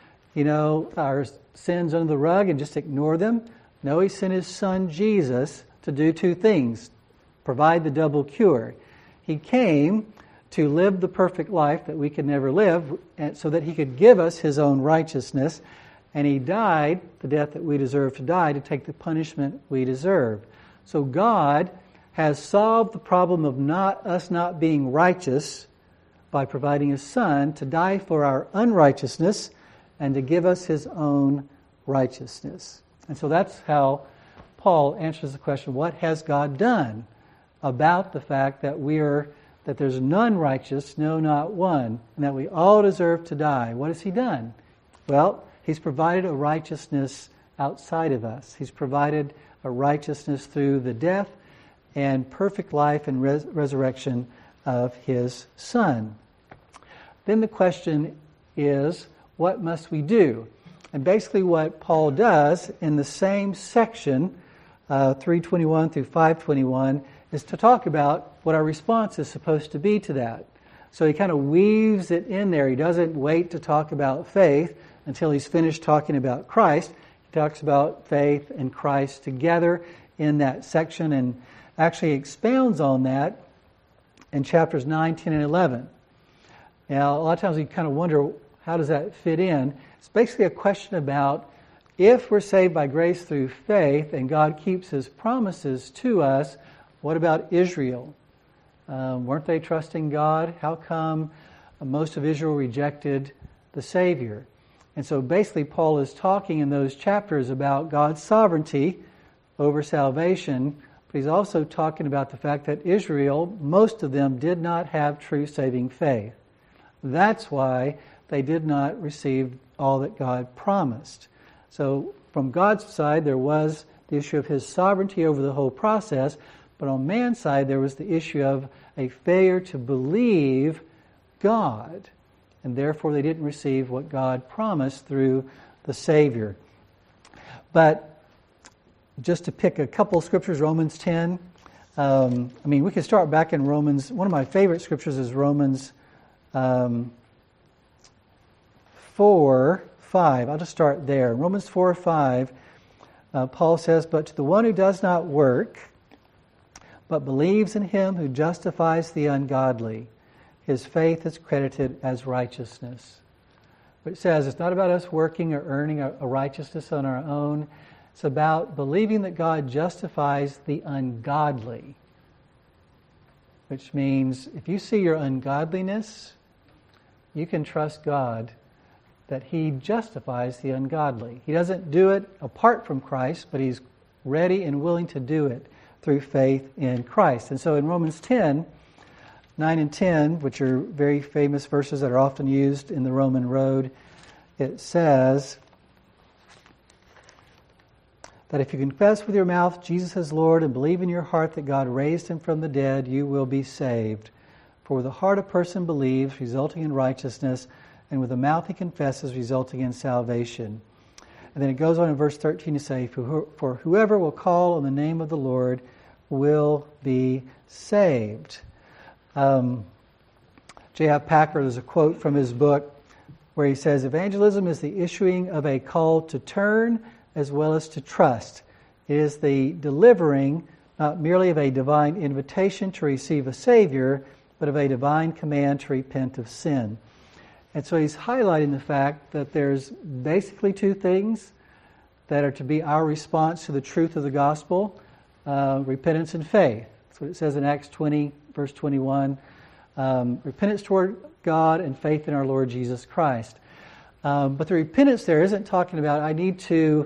our sins under the rug and just ignore them? No, He sent His Son Jesus to do two things. Provide the double cure. He came to live the perfect life that we could never live, so that He could give us His own righteousness. And He died the death that we deserve to die to take the punishment we deserve. So God has solved the problem of us not being righteous by providing His Son to die for our unrighteousness and to give us His own righteousness. And so that's how Paul answers the question, what has God done about the fact that that there's none righteous, no, not one, and that we all deserve to die? What has He done? Well, He's provided a righteousness outside of us. He's provided a righteousness through the death and perfect life and resurrection of His Son. Then the question is, what must we do? And basically what Paul does in the same section, 3:21 through 5:21, is to talk about what our response is supposed to be to that. So he kind of weaves it in there. He doesn't wait to talk about faith until he's finished talking about Christ. He talks about faith and Christ together in that section and actually expounds on that in chapters 9, 10, and 11. Now, a lot of times you kind of wonder, how does that fit in? It's basically a question about if we're saved by grace through faith and God keeps His promises to us, what about Israel? Weren't they trusting God? How come most of Israel rejected the Savior? And so basically Paul is talking in those chapters about God's sovereignty over salvation, but he's also talking about the fact that Israel, most of them did not have true saving faith. That's why they did not receive all that God promised. So from God's side, there was the issue of His sovereignty over the whole process, but on man's side, there was the issue of a failure to believe God, and therefore they didn't receive what God promised through the Savior. But just to pick a couple of scriptures, Romans 10. We could start back in Romans. One of my favorite scriptures is Romans 4:5. I'll just start there. Romans 4:5, Paul says, "But to the one who does not work, but believes in Him who justifies the ungodly, his faith is credited as righteousness." Which says it's not about us working or earning a righteousness on our own. It's about believing that God justifies the ungodly. Which means if you see your ungodliness, you can trust God that He justifies the ungodly. He doesn't do it apart from Christ, but He's ready and willing to do it through faith in Christ. And so in Romans 10, 9 and 10, which are very famous verses that are often used in the Roman road, it says that if you confess with your mouth Jesus is Lord and believe in your heart that God raised Him from the dead, you will be saved. For with the heart a person believes, resulting in righteousness, and with the mouth he confesses, resulting in salvation. And then it goes on in verse 13 to say, for whoever will call on the name of the Lord will be saved. J.I. Packer, there's a quote from his book where he says, evangelism is the issuing of a call to turn as well as to trust. It is the delivering not merely of a divine invitation to receive a Savior, but of a divine command to repent of sin. And so he's highlighting the fact that there's basically two things that are to be our response to the truth of the gospel, repentance and faith. That's what it says in Acts 20, verse 21. Repentance toward God and faith in our Lord Jesus Christ. But the repentance there isn't talking about I need to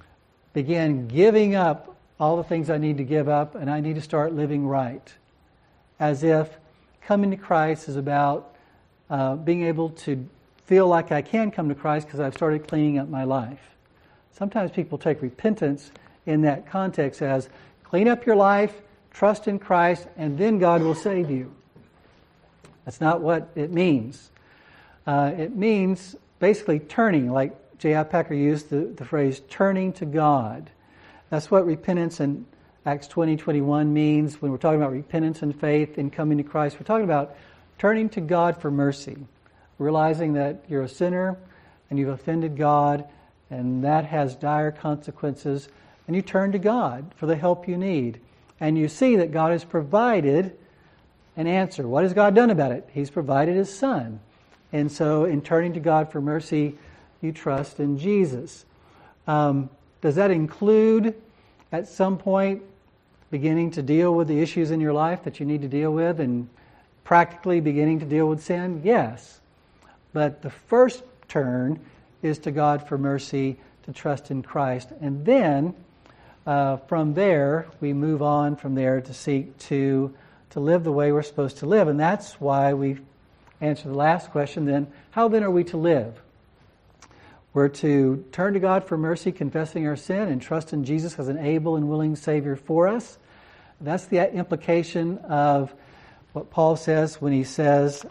begin giving up all the things I need to give up and I need to start living right. As if coming to Christ is about being able to feel like I can come to Christ because I've started cleaning up my life. Sometimes people take repentance in that context as clean up your life, trust in Christ, and then God will save you. That's not what it means. It means basically turning, like J.I. Packer used the phrase, turning to God. That's what repentance in Acts 20:21 means when we're talking about repentance and faith in coming to Christ. We're talking about turning to God for mercy, realizing that you're a sinner and you've offended God and that has dire consequences, and you turn to God for the help you need. And you see that God has provided an answer. What has God done about it? He's provided His Son. And so in turning to God for mercy, you trust in Jesus. Does that include at some point beginning to deal with the issues in your life that you need to deal with and practically beginning to deal with sin? Yes. But the first turn is to God for mercy, to trust in Christ. And then from there, we move on from there to seek to live the way we're supposed to live. And that's why we answered the last question then. How then are we to live? We're to turn to God for mercy, confessing our sin, and trust in Jesus as an able and willing Savior for us. That's the implication of what Paul says when he says,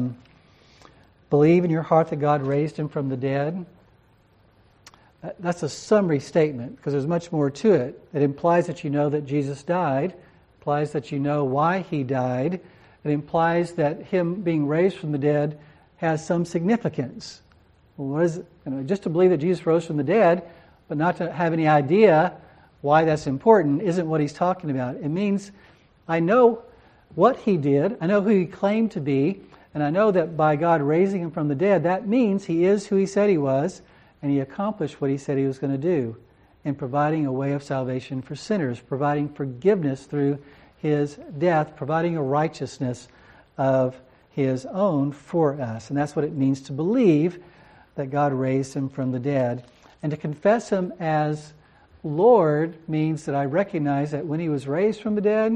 believe in your heart that God raised Him from the dead. That's a summary statement because there's much more to it. It implies that you know that Jesus died, implies that you know why He died. It implies that Him being raised from the dead has some significance. Well, what is it? Just to believe that Jesus rose from the dead, but not to have any idea why that's important, isn't what he's talking about. It means I know what He did, I know who He claimed to be, and I know that by God raising Him from the dead, that means He is who He said He was, and he accomplished what he said he was going to do in providing a way of salvation for sinners, providing forgiveness through his death, providing a righteousness of his own for us. And that's what it means to believe that God raised him from the dead. And to confess him as Lord means that I recognize that when he was raised from the dead,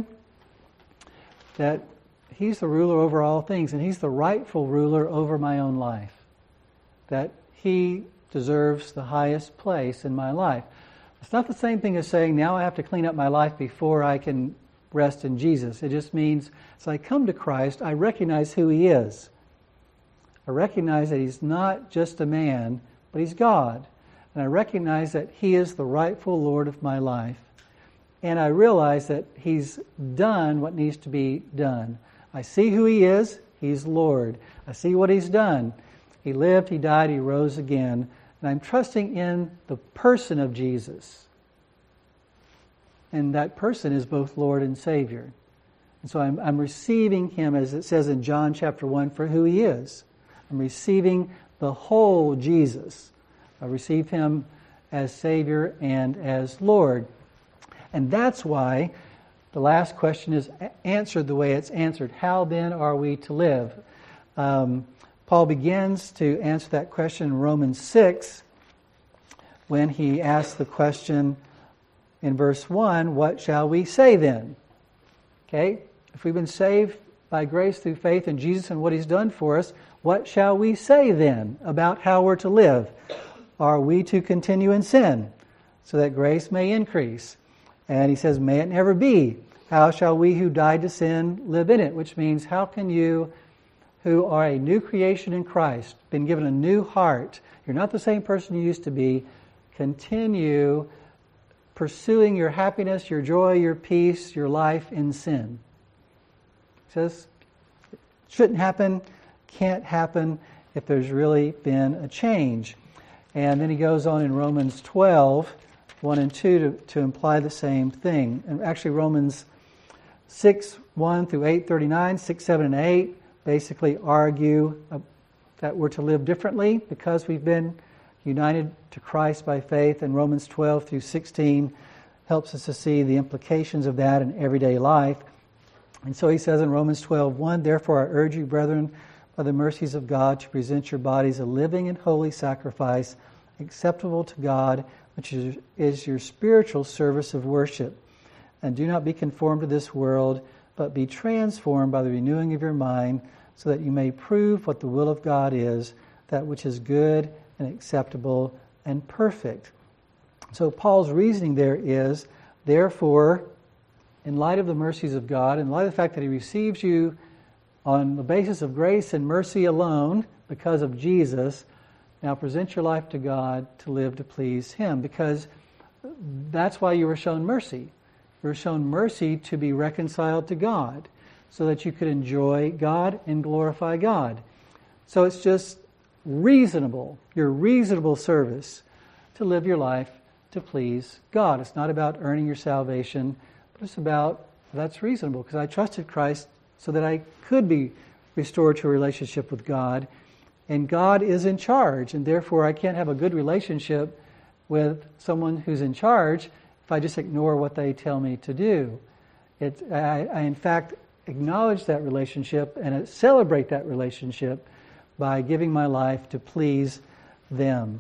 that he's the ruler over all things, and he's the rightful ruler over my own life. That he deserves the highest place in my life. It's not the same thing as saying, now I have to clean up my life before I can rest in Jesus. It just means, as I come to Christ, I recognize who he is. I recognize that he's not just a man, but he's God. And I recognize that he is the rightful Lord of my life. And I realize that he's done what needs to be done. I see who he is. He's Lord. I see what he's done. He lived, he died, he rose again. And I'm trusting in the person of Jesus. And that person is both Lord and Savior. And so I'm receiving him, as it says in John chapter 1, for who he is. I'm receiving the whole Jesus. I receive him as Savior and as Lord. And that's why the last question is answered the way it's answered. How then are we to live? Paul begins to answer that question in Romans 6 when he asks the question in verse 1, what shall we say then? Okay, if we've been saved by grace through faith in Jesus and what he's done for us, what shall we say then about how we're to live? Are we to continue in sin so that grace may increase? And he says, may it never be. How shall we who died to sin live in it? Which means, how can you who are a new creation in Christ, been given a new heart, you're not the same person you used to be, continue pursuing your happiness, your joy, your peace, your life in sin? He says, it shouldn't happen, can't happen if there's really been a change. And then he goes on in Romans 12, 1 and 2 to imply the same thing. And actually Romans 6, 1 through 8, 39, 6, 7, and 8 basically argue that we're to live differently because we've been united to Christ by faith. And Romans 12 through 16 helps us to see the implications of that in everyday life. And so he says in Romans 12, 1, therefore I urge you, brethren, by the mercies of God, to present your bodies a living and holy sacrifice, acceptable to God, which is your spiritual service of worship. And do not be conformed to this world, but be transformed by the renewing of your mind, so that you may prove what the will of God is, that which is good and acceptable and perfect. So Paul's reasoning there is, therefore, in light of the mercies of God, in light of the fact that he receives you on the basis of grace and mercy alone, because of Jesus, now present your life to God to live to please him, because that's why you were shown mercy. You were shown mercy to be reconciled to God, so that you could enjoy God and glorify God. So it's just reasonable, your reasonable service, to live your life to please God. It's not about earning your salvation, but it's about, that's reasonable, because I trusted Christ so that I could be restored to a relationship with God. And God is in charge, and therefore I can't have a good relationship with someone who's in charge if I just ignore what they tell me to do. I in fact acknowledge that relationship and celebrate that relationship by giving my life to please them.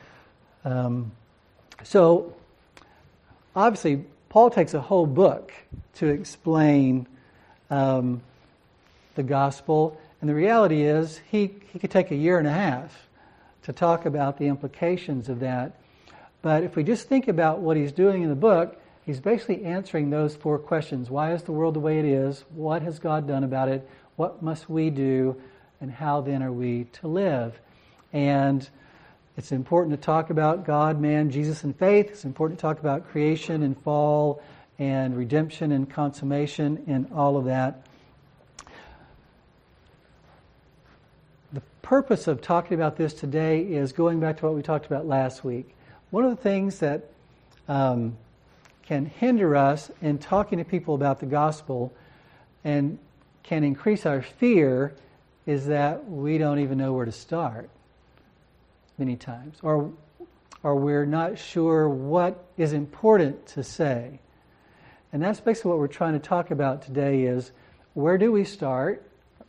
So obviously Paul takes a whole book to explain the gospel. And the reality is, he could take a year and a half to talk about the implications of that. But if we just think about what he's doing in the book, he's basically answering those four questions. Why is the world the way it is? What has God done about it? What must we do? And how then are we to live? And it's important to talk about God, man, Jesus, and faith. It's important to talk about creation and fall and redemption and consummation and all of that. The purpose of talking about this today is going back to what we talked about last week. One of the things that can hinder us in talking to people about the gospel and can increase our fear is that we don't even know where to start many times. Or or we're not sure what is important to say. And that's basically what we're trying to talk about today is, where do we start?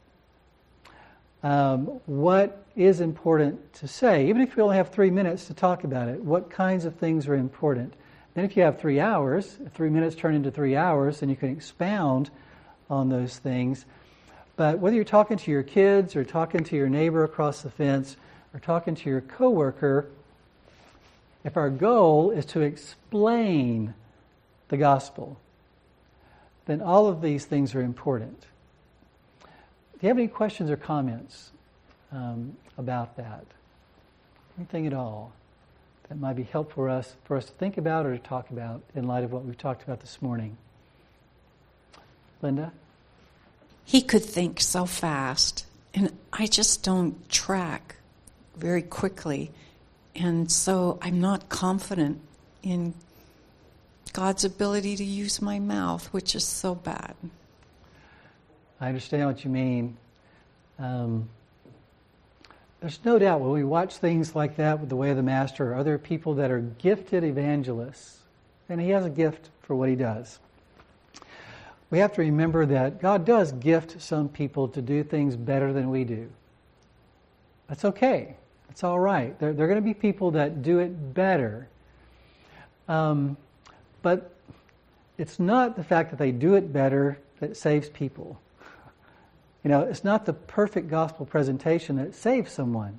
What is important to say? Even if we only have 3 minutes to talk about it, what kinds of things are important? Then if you have 3 hours, if 3 minutes turn into 3 hours, then you can expound on those things. But whether you're talking to your kids or talking to your neighbor across the fence or talking to your coworker, if our goal is to explain the gospel, then all of these things are important. Do you have any questions or comments about that? Anything at all that might be helpful for us to think about or to talk about in light of what we've talked about this morning? Linda?
He could think so fast, and I just don't track very quickly. And so I'm not confident in God's ability to use my mouth, which is so bad.
I understand what you mean. There's no doubt when we watch things like that with The Way of the Master or other people that are gifted evangelists, and he has a gift for what he does, we have to remember that God does gift some people to do things better than we do. That's okay. It's all right. There are going to be people that do it better. But it's not the fact that they do it better that saves people. It's not the perfect gospel presentation that saves someone.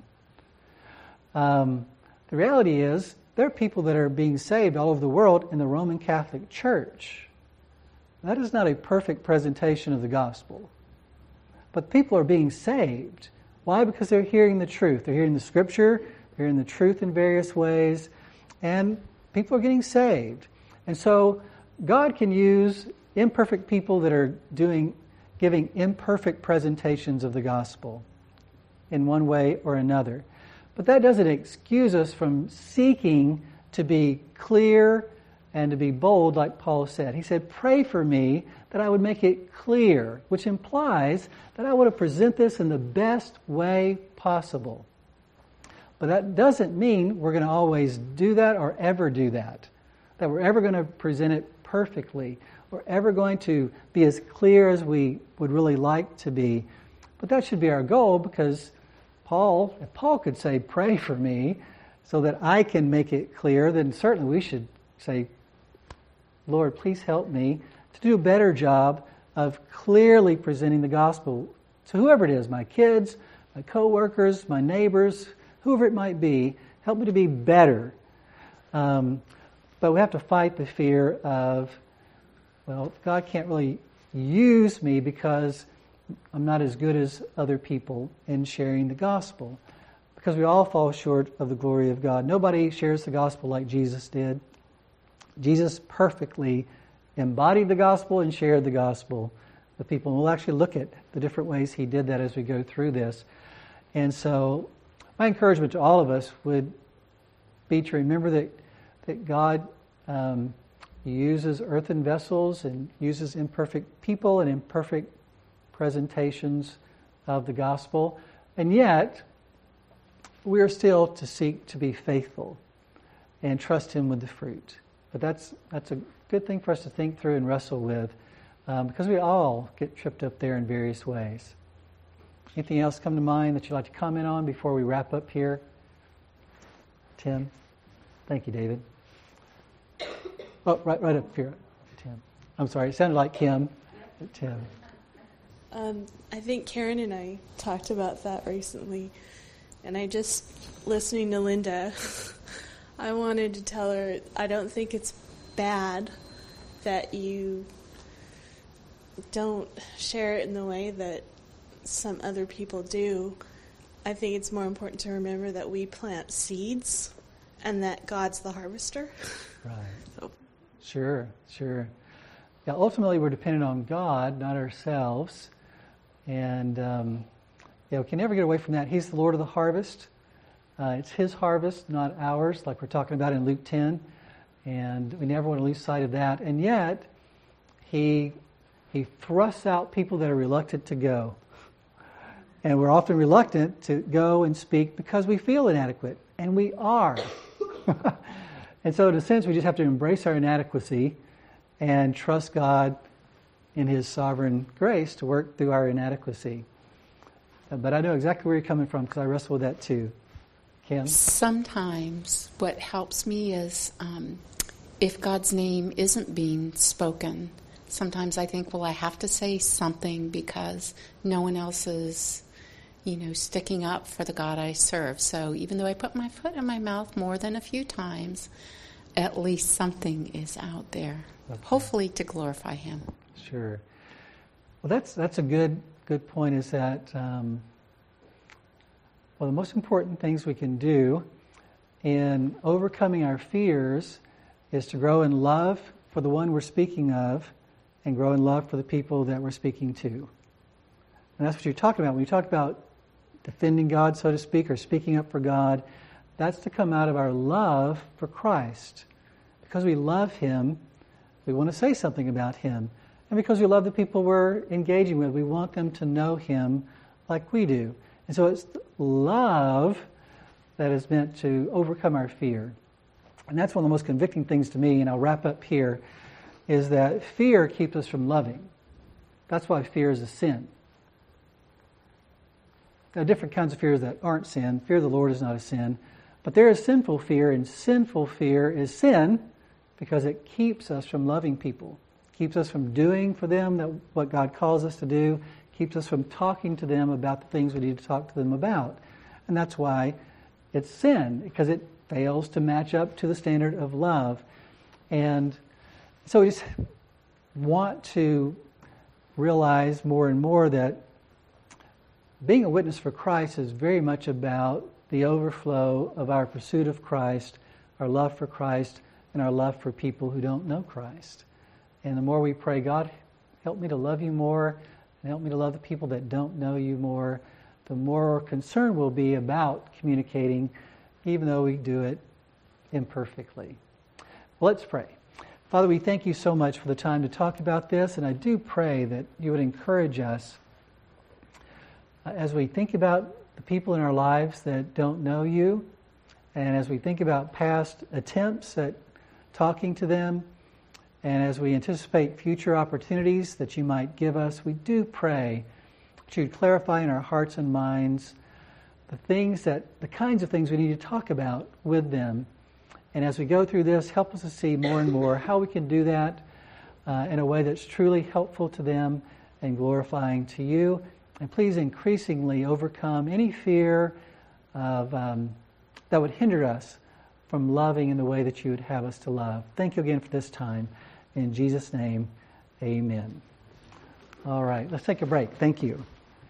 The reality is, there are people that are being saved all over the world in the Roman Catholic Church. That is not a perfect presentation of the gospel. But people are being saved. Why? Because they're hearing the truth. They're hearing the Scripture, they're hearing the truth in various ways, and people are getting saved. And so God can use imperfect people that are giving imperfect presentations of the gospel in one way or another. But that doesn't excuse us from seeking to be clear and to be bold, like Paul said. He said, pray for me that I would make it clear, which implies that I want to present this in the best way possible. But that doesn't mean we're going to always do that or ever do that we're ever going to present it perfectly, or ever going to be as clear as we would really like to be. But that should be our goal, because if Paul could say, pray for me so that I can make it clear, then certainly we should say, Lord, please help me to do a better job of clearly presenting the gospel to whoever it is, my kids, my coworkers, my neighbors, whoever it might be. Help me to be better. But we have to fight the fear of, God can't really use me because I'm not as good as other people in sharing the gospel. Because we all fall short of the glory of God. Nobody shares the gospel like Jesus did. Jesus perfectly embodied the gospel and shared the gospel with people. And we'll actually look at the different ways he did that as we go through this. And so my encouragement to all of us would be to remember that God uses earthen vessels and uses imperfect people and imperfect presentations of the gospel. And yet, we are still to seek to be faithful and trust him with the fruit. But that's a good thing for us to think through and wrestle with, because we all get tripped up there in various ways. Anything else come to mind that you'd like to comment on before we wrap up here? Tim? Thank you, David. Oh, right up here, Tim. I'm sorry, it sounded like Kim. Tim.
I think Karen and I talked about that recently, and listening to Linda, I wanted to tell her I don't think it's bad that you don't share it in the way that some other people do. I think it's more important to remember that we plant seeds and that God's the harvester.
Right.
So.
Sure. Yeah, ultimately we're dependent on God, not ourselves. And we can never get away from that. He's the Lord of the harvest. It's his harvest, not ours, like we're talking about in Luke 10. And we never want to lose sight of that. And yet, he thrusts out people that are reluctant to go. And we're often reluctant to go and speak because we feel inadequate. And we are. And so in a sense, we just have to embrace our inadequacy and trust God in His sovereign grace to work through our inadequacy. But I know exactly where you're coming from because I wrestle with that too. Kim?
Sometimes what helps me is if God's name isn't being spoken, sometimes I think, well, I have to say something because no one else is, sticking up for the God I serve. So even though I put my foot in my mouth more than a few times, at least something is out there, hopefully to glorify Him.
Sure. Well, that's a good point, is that the most important things we can do in overcoming our fears is to grow in love for the one we're speaking of and grow in love for the people that we're speaking to. And that's what you're talking about. When you talk about defending God, so to speak, or speaking up for God, that's to come out of our love for Christ. Because we love Him, we want to say something about Him. And because we love the people we're engaging with, we want them to know Him like we do. And so it's love that is meant to overcome our fear. And that's one of the most convicting things to me, and I'll wrap up here, is that fear keeps us from loving. That's why fear is a sin. There are different kinds of fears that aren't sin. Fear of the Lord is not a sin. But there is sinful fear, and sinful fear is sin because it keeps us from loving people. It keeps us from doing for them what God calls us to do. It keeps us from talking to them about the things we need to talk to them about. And that's why it's sin, because it fails to match up to the standard of love. And so we just want to realize more and more that being a witness for Christ is very much about the overflow of our pursuit of Christ, our love for Christ, and our love for people who don't know Christ. And the more we pray, God, help me to love you more, and help me to love the people that don't know you more, the more concerned we'll be about communicating, even though we do it imperfectly. Well, let's pray. Father, we thank you so much for the time to talk about this, and I do pray that you would encourage us as we think about the people in our lives that don't know you, and as we think about past attempts at talking to them, and as we anticipate future opportunities that you might give us, we do pray that you'd clarify in our hearts and minds the kinds of things we need to talk about with them. And as we go through this, help us to see more and more how we can do that in a way that's truly helpful to them and glorifying to you. And please increasingly overcome any fear of that would hinder us from loving in the way that you would have us to love. Thank you again for this time. In Jesus' name, amen. All right, let's take a break. Thank you.